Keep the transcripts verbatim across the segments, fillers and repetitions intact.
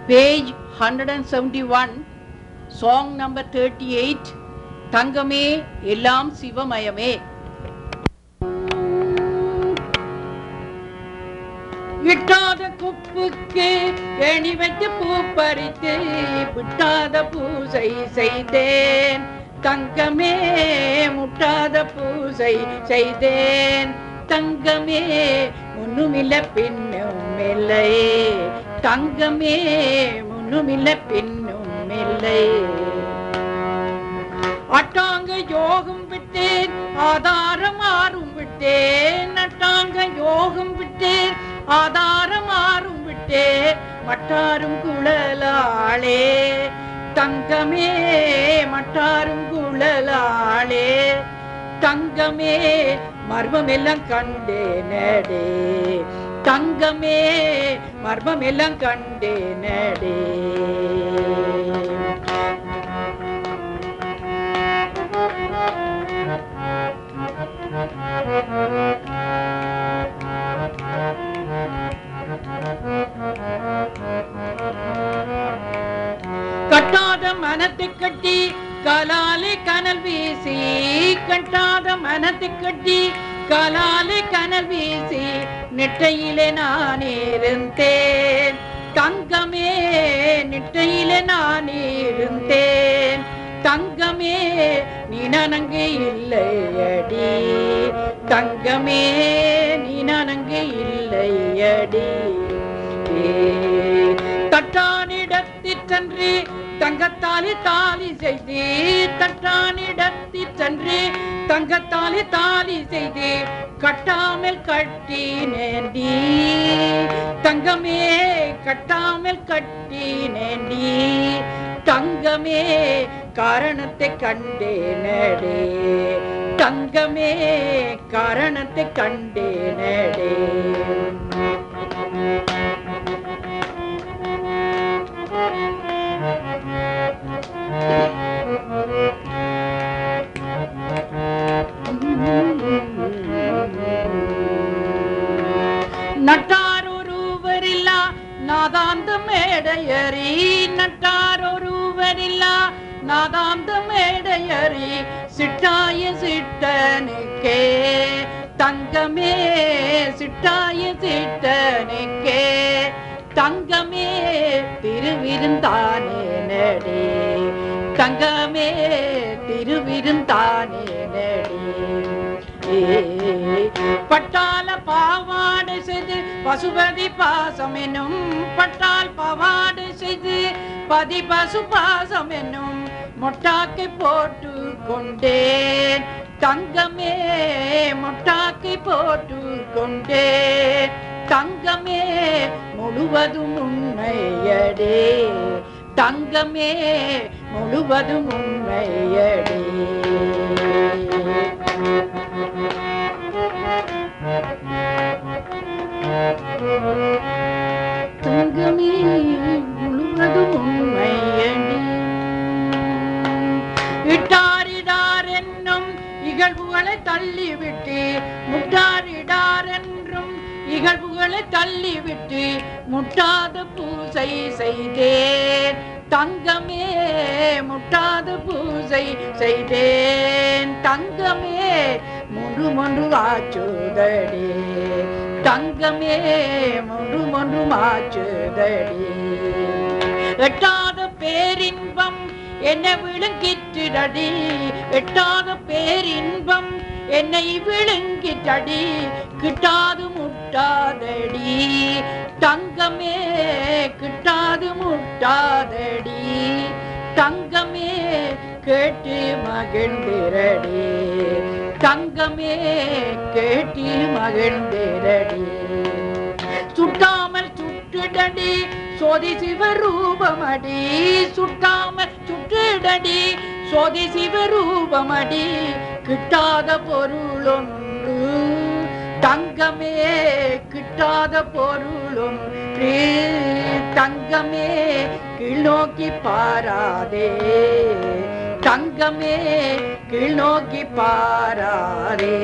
page one hundred seventy-one, song number thirty-eight, தங்கமே எல்லாம் சிவமயமே. விட்டாத குப்புக்கு எணி வைத்து பூ பறித்து விட்டாத பூசை செய்தேன் தங்கமே, முட்டாத பூசை செய்தேன் தங்கமே, முன்னுமில்ல பின்னும் இல்லை தங்கமே, முன்னுமில்ல பின்னும் இல்லை. அட்டாங்க யோகம் விட்டேன் ஆதாரம் ஆறும் விட்டேன், அட்டாங்க யோகம் விட்டேன் ஆதாரம் ஆறும் விட்டேன் மட்டாரும் குழலாளே தங்கமே, மட்டாரும் குழலாளே தங்கமே, மர்மம் எல்லாம் கண்டேனடே தங்கமே, மர்மம் எல்லாம் கண்டேனடே. கட்டாத மனத்தை கட்டி கலாலை கனல் வீசி, கட்டாத மனத்தை கட்டி கலாலை கனல் வீசி நெட்டையிலே நான் இருந்தேன் தங்கமே, நெட்டையிலே நான் இருந்தேன் தங்கமே, நீ நனங்கு இல்லையடி தங்கமே, நீ நனங்கு இல்லையடி. தட்டானிடத்தில் சென்று தங்கத்தாலி தாலி செய்து, தட்டானிடத்தில் சென்று தங்கத்தாலி தாலி செய்து கட்டாமல் கட்டினேண்டி தங்கமே, கட்டாமல் கட்டினேண்டி தங்கமே, காரணத்தை கண்டேனடே தங்கமே, காரணத்தை கண்டேனடே. நட்டாரொருவரில்லா நாதாந்த மேடையறி, நட்டாரொருவரில்லா நாதாந்த மேடையறி சிட்டாய சிட்டனுக்கே தங்கமே, சிட்டாய சிட்டனுக்கே தங்கமே, திருவிருந்தானே நடி தங்கமே, திருவிருந்தானே நடி. பட்டால பாவாடை செய்து பசுபதி பாசம் என்னும், பட்டால் பாவாடை செய்து பதி பசு பாசம் என்னும் மொட்டாக்கை போட்டு கொண்டேன் தங்கமே, மொட்டாக்கை போட்டு கொண்டேன் தங்கமே, முழுவதும் உண்மையடே தங்கமே, முழுவதும் உண்மையடே. தங்கமே, முழுவதும் உண்மையடே. இட்டாரிடார் என்னும் இகழ்வுகளை தள்ளிவிட்டு, முட்டாரிடார் என்றும் இகழ்வுகளை தள்ளிவிட்டு முட்டாத பூசை செய்தேன் தங்கமே, முட்டாத பூசை செய்தேன் தங்கமே, முன்று மொன்று ஆச்சுதடி தங்கமே, முன்று மொன்று ஆச்சுதடி. எட்டாத பேரின்பம் என்னை விழுங்கிற்றடி, எட்டாத பேரின்பம் என்னை விழுங்கிற்றடி, கிட்டாது முட்டாதடி தங்கமே, கிட்டாது முட்டாதடி தங்கமே, கேட்டு மகிழ்ந்திரடி தங்கமே, கேட்டு மகிழ்ந்திரடி. சுட்டாமல் சுட்டுடடி சோதி சிவரூபமடி, சுட்டாமல் சுட்டுடடி சோதி சிவரூபமடி, கிட்டாத பொருளொன்று தங்கமே, கிட்டாத பொருளொன்று தங்கமே, கீழ்நோக்கி பாராதே தங்கமே, கீழ்நோக்கி பாராதே.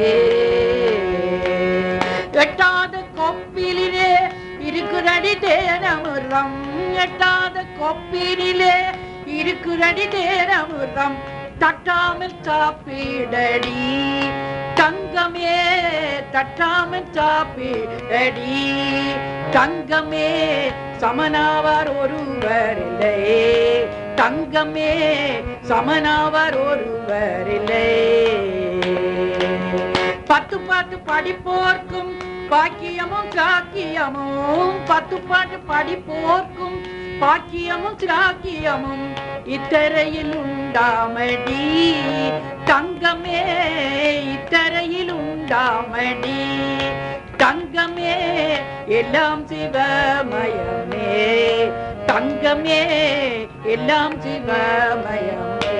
எட்டாத கொப்பிலே இருக்குதடி தேனமுரம், எட்டாத கொப்பினிலே இருக்குதடி தேரமுதம் தட்டாமல் சாப்பிடடி தங்கமே தட்டாமல் சாப்பிடடி தங்கமே சமனாவார் ஒருவரில்லை தங்கமே சமனாவார் ஒருவரில்லை பத்து பாட்டு படிப்போர்க்கும் பாக்கியமும் சாக்கியமும் பத்து பாட்டு படிப்போர்க்கும் பாக்கியமும் சாக்கியமும் இத்தரையில் உண்டாமடி தங்கமே இத்தரையில் உண்டாமடி தங்கமே எல்லாம் சிவமயமே தங்கமே எல்லாம் சிவமயமே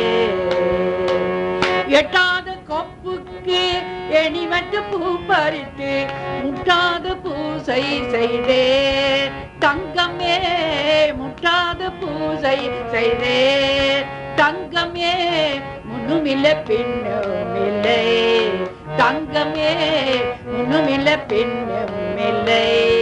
எட்டாத கொப்புக்கு எணிவற்று பூ பறித்து முட்டாத பூசை செய்தே தங்கமே முட்டாத பூசை செய்தே தங்கமே முன்னுமில்ல பின்னுமில்லை தங்கமே முன்னுமில்ல பின்னுமில்லை